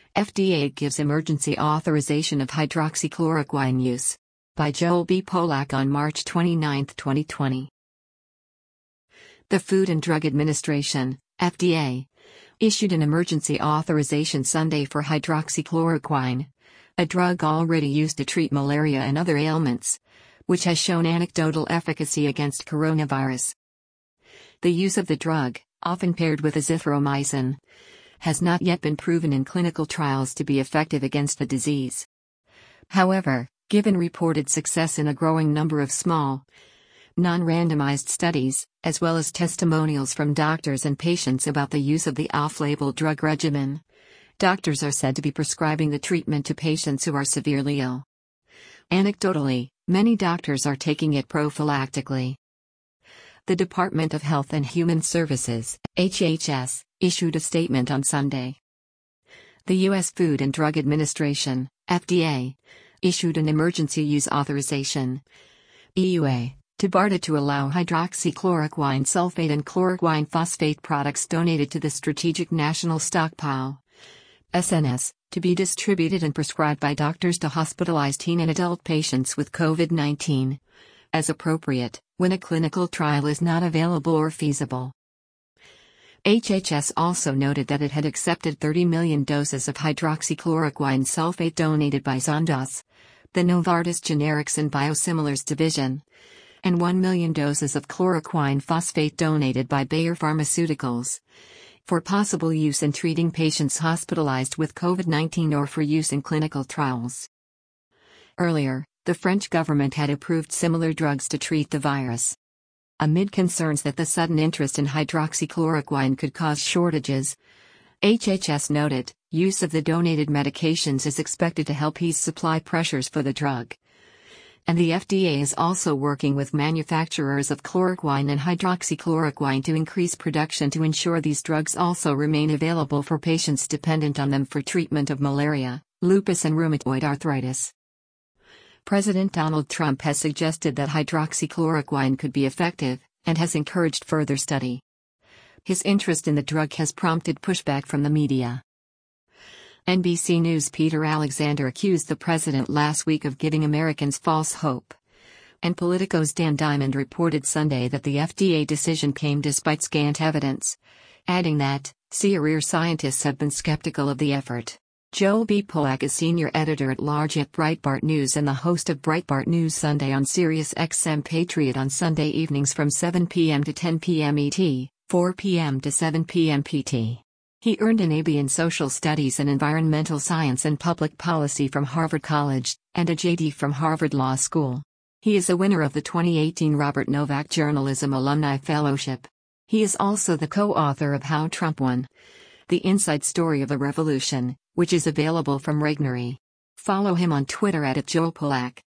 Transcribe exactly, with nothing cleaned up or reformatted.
F D A gives emergency authorization of hydroxychloroquine use. By Joel B. Polak on March twenty-ninth, twenty twenty. The Food and Drug Administration, F D A, issued an emergency authorization Sunday for hydroxychloroquine, a drug already used to treat malaria and other ailments, which has shown anecdotal efficacy against coronavirus. The use of the drug, often paired with azithromycin, has not yet been proven in clinical trials to be effective against the disease. However, given reported success in a growing number of small, non-randomized studies, as well as testimonials from doctors and patients about the use of the off-label drug regimen, doctors are said to be prescribing the treatment to patients who are severely ill. Anecdotally, many doctors are taking it prophylactically. The Department of Health and Human Services, H H S, issued a statement on Sunday. The U S Food and Drug Administration, F D A, issued an emergency use authorization, E U A, to BARDA to allow hydroxychloroquine sulfate and chloroquine phosphate products donated to the Strategic National Stockpile, S N S, to be distributed and prescribed by doctors to hospitalized teen and adult patients with COVID nineteen, as appropriate, when a clinical trial is not available or feasible. H H S also noted that it had accepted thirty million doses of hydroxychloroquine sulfate donated by Sandoz, the Novartis Generics and Biosimilars Division, and one million doses of chloroquine phosphate donated by Bayer Pharmaceuticals, for possible use in treating patients hospitalized with COVID nineteen or for use in clinical trials. Earlier, the French government had approved similar drugs to treat the virus. Amid concerns that the sudden interest in hydroxychloroquine could cause shortages, H H S noted, use of the donated medications is expected to help ease supply pressures for the drug. And the F D A is also working with manufacturers of chloroquine and hydroxychloroquine to increase production to ensure these drugs also remain available for patients dependent on them for treatment of malaria, lupus and rheumatoid arthritis. President Donald Trump has suggested that hydroxychloroquine could be effective, and has encouraged further study. His interest in the drug has prompted pushback from the media. N B C News' Peter Alexander accused the president last week of giving Americans false hope. And Politico's Dan Diamond reported Sunday that the F D A decision came despite scant evidence, adding that, career scientists have been skeptical of the effort. Joel B. Polak is senior editor-at-large at Breitbart News and the host of Breitbart News Sunday on Sirius X M Patriot on Sunday evenings from seven p m to ten p m E T, four p m to seven p m P T. He earned an A B in Social Studies and Environmental Science and Public Policy from Harvard College, and a J D from Harvard Law School. He is a winner of the twenty eighteen Robert Novak Journalism Alumni Fellowship. He is also the co-author of How Trump Won: The Inside Story of a Revolution, which is available from Regnery. Follow him on Twitter at Joel Polak.